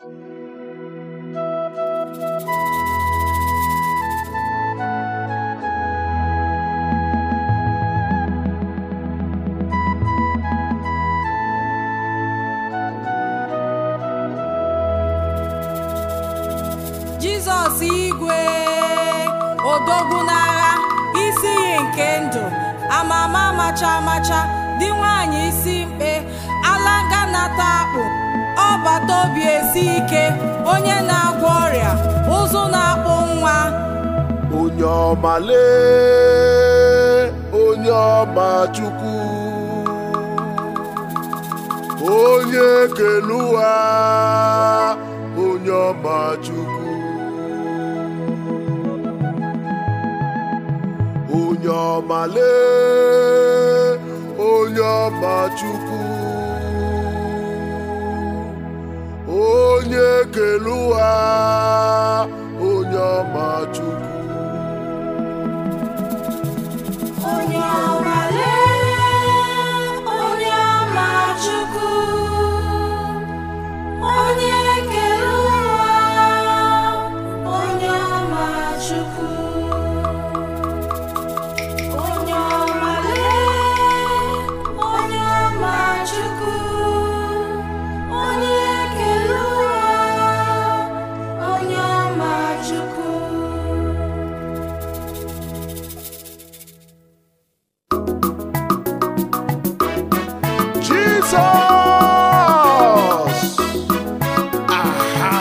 Jizọs igwe odogwu n'agha, isi iyi nke ndụ, amama macha macha, dị nwanyị isi mkpe, alanga nata akpụ, ọbata obi esi ike, onye na-agwọ ọrịa, ụzụ na-akpụ nwa. Onye ọmale, onye ọma Chukwu, onye kelu ụwa, onye ọma Chukwu. Onye ọmale, onye ọma Chukwu, onye kelu ụwa, onye ọma Chukwu. Onye ọmale, onye ọma Chukwu, onye kere ụwa, onye ọma Chukwu. Onye ọmale, onye ọma Chukwu, onye kere ụwa, onye ọma Chukwu. Jesus! Aha!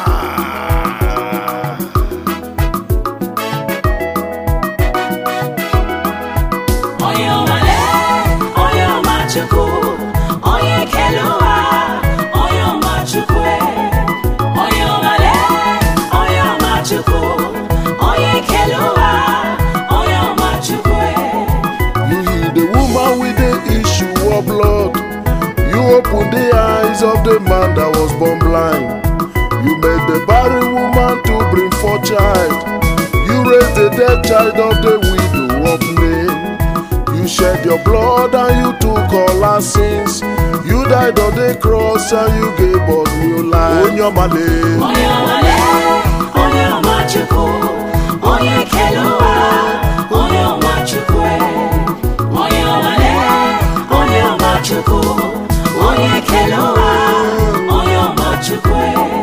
Onye ọmale, onye ọma Chukwu, onye kere ụwa, onye ọma Chukwu. Onye ọmale, onye ọma Chukwu, onye kere ụwa, onye ọma Chukwu. You heal the woman with the issue of blood. You opened the eyes of the man that was born blind. You made the barren woman to bring forth child. You raised the dead child of the widow of Nain. You shed your blood and you took all our sins. You died on the cross and you gave us new life. Onye ọmale, Onye ọmale, onye ọma Chukwu, onye kere ụwa, onye ọma Chukwu. Onye ọmale, onye ọma Chukwu, onye kere ụwa, onye ọma Chukwu.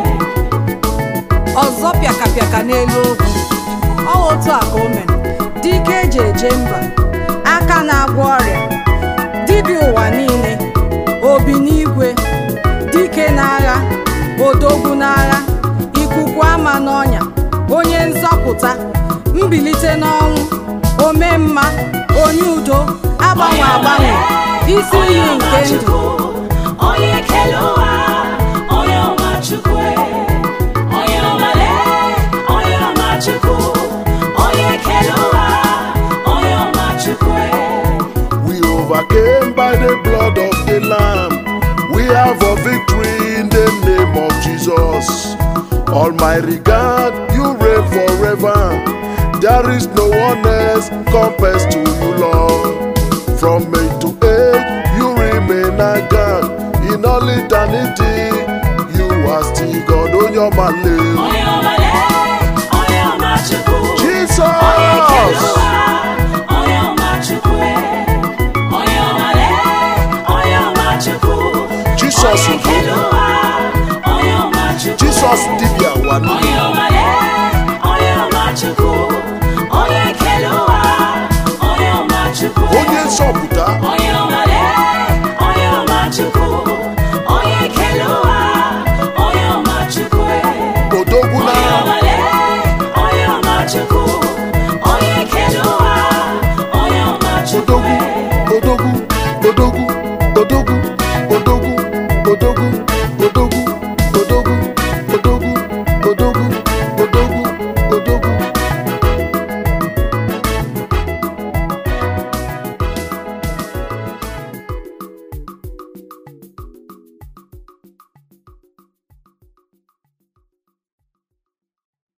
Ọzọ pịakapịaka n'elu ogwu, ọ otu a ka o mere. Dike eji eje mba, aka na-agwọ ọrịa, dibịa ụwa niile, obi n'igwe, dike n'agha, odogwu n'agha, ikuku ama n'ọnya, onye nzọpụta, mbilite n'ọnwụ, ome mma, onye udo, agbanwe agbanwe, isi iyi nke ndụ. Onye kere ụwa, onye ọma Chukwu. Onye ọmale, onye ọma Chukwu, onye kere ụwa, onye ọma Chukwu. we overcame by the blood of the Lamb. We have a victory in the name of Jesus. Almighty God, you reign forever. There is no one else compares to you, Lord. From age to age, you remain a God. In all eternity, you are still God. Onye ọmale, Onye ọmale, onye ọma Chukwu, Jesus! onye kere ụwa, onye ọma Chukwu. Onye ọmale, onye ọma Chukwu, Jesus onye kere ụwa, onye ọma Chukwu. Jesus dibịa wani. Onye ọmale, onye ọma Chukwu, onye kere ụwa, onye ọma Chukwu. Onye nzọpụta, Onye ọmale, onye ọma Chukwu, onye kere ụwa, onye ọma Chukwu. odogwu Onye n'agha. ọmale, onye ọma Chukwu, onye kere ụwa, onye ọma Chukwu. Odogwu, odogwu, odogwu.